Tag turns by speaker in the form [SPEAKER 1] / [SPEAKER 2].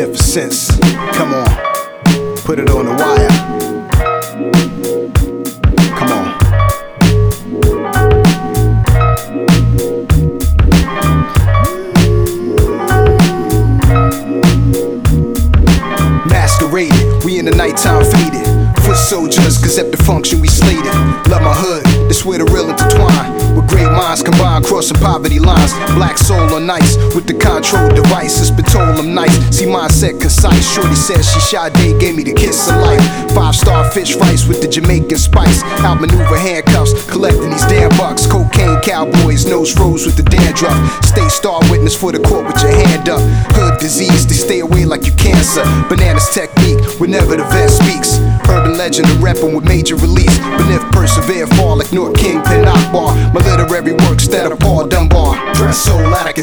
[SPEAKER 1] magnificence. Come on, put it on the wire. Come on. Masqueraded, we in the nighttime faded. Foot soldiers, cause at the function we slated. Love my hood, this where the real intertwine. With great minds combined, crossing poverty lines. Black soul on ice, with the control device. It's been told I'm nice, see mindset concise. Shorty said she Sade, gave me the kiss of life. 5-star fish rice with the Jamaican spice. Outmaneuver handcuffs, collecting these damn bucks. Cocaine cowboys, nose froze with the dandruff. Stay star witness for the court with your hand up. Hood disease, they stay away like you cancer. Bananas technique, whenever the vet speaks. Urban legend of reppin' with major release. Beneath persevere, fall like North King, Pen Akbar. My literary works that of Paul Dunbar. Dress so loud I can